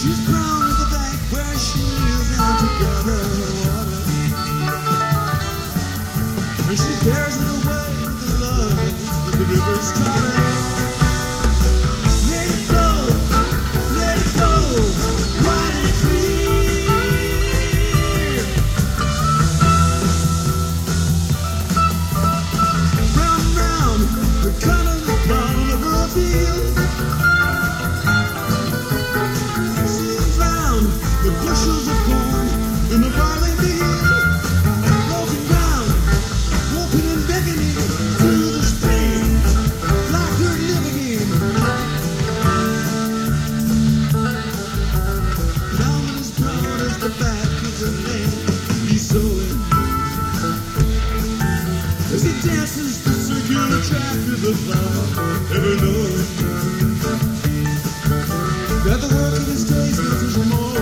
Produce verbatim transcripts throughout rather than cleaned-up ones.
She's proud of the bank where she lives and together water. And she bears it away with the love that the river's taught her. Let it go, let it go, wide and clear. Round and round, the color of the bottom of her field. The bushels of corn in the barley meal, walking round, walking and beckoning through the spring, like they're living in. Down as broad as the back of the land he's sowing, as he dances the circular track of the flower, ever knowing that the work of his days matters more.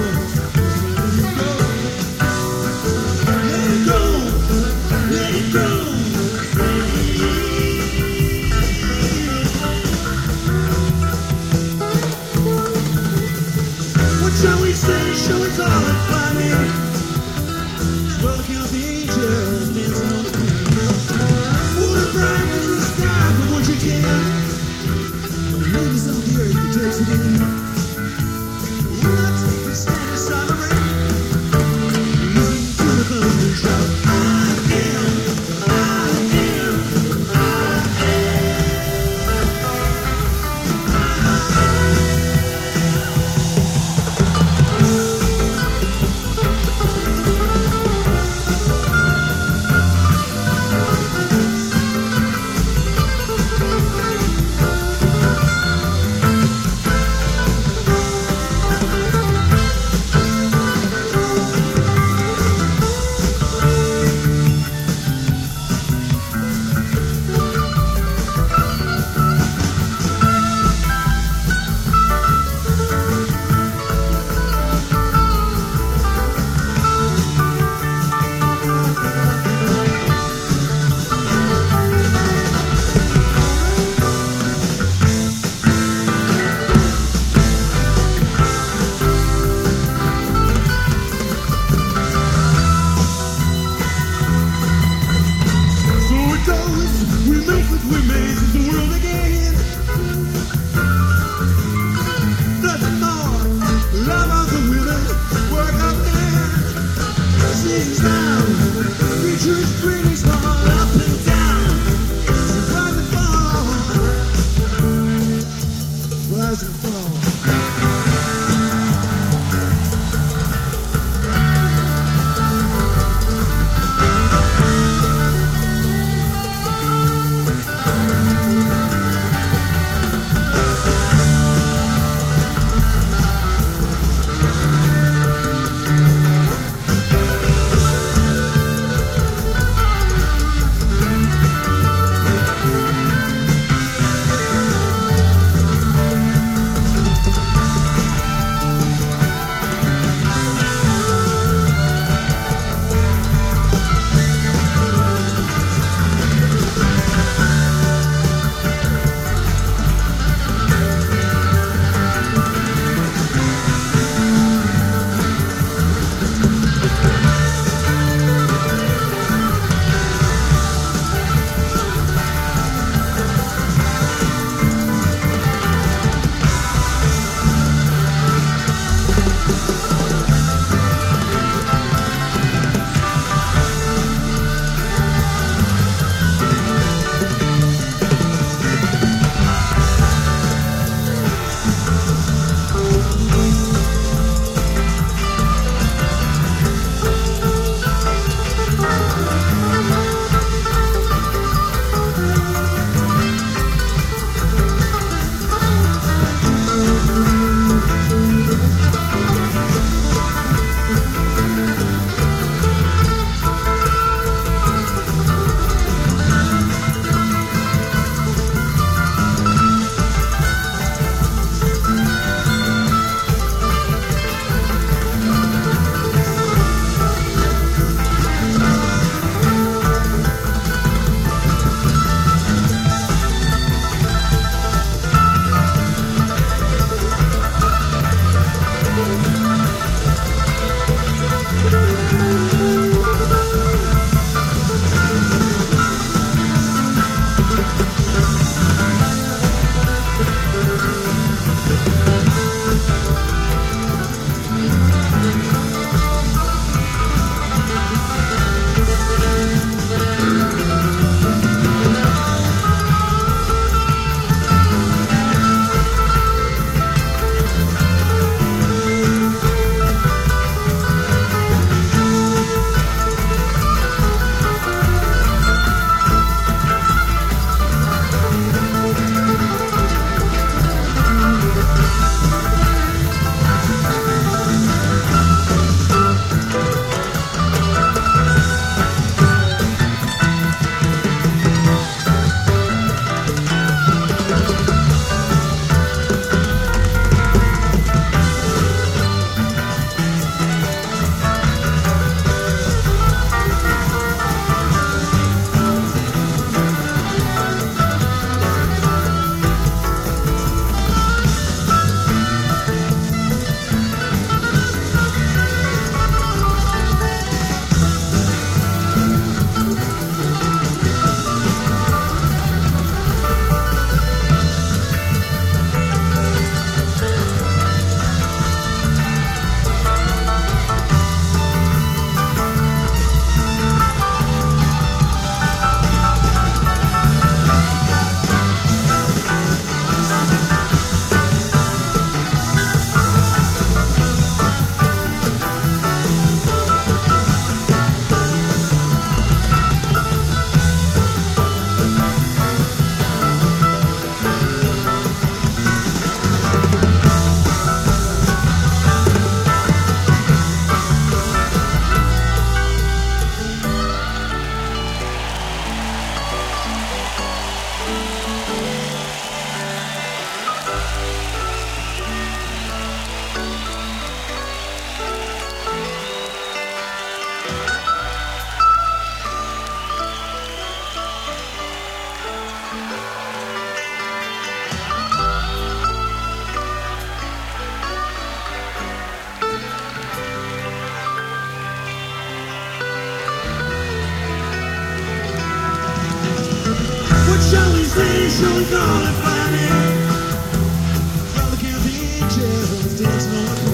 Shall we say, shall we call it climbing? Well, count the angels dancing on the green. Would have bright as the sky for what you can. Maybe some the earth that takes it in. Will not take a stand aside the rain. Listen to the thunder shout. I am, I am, I shows all the funny. Brother can't be just, there's no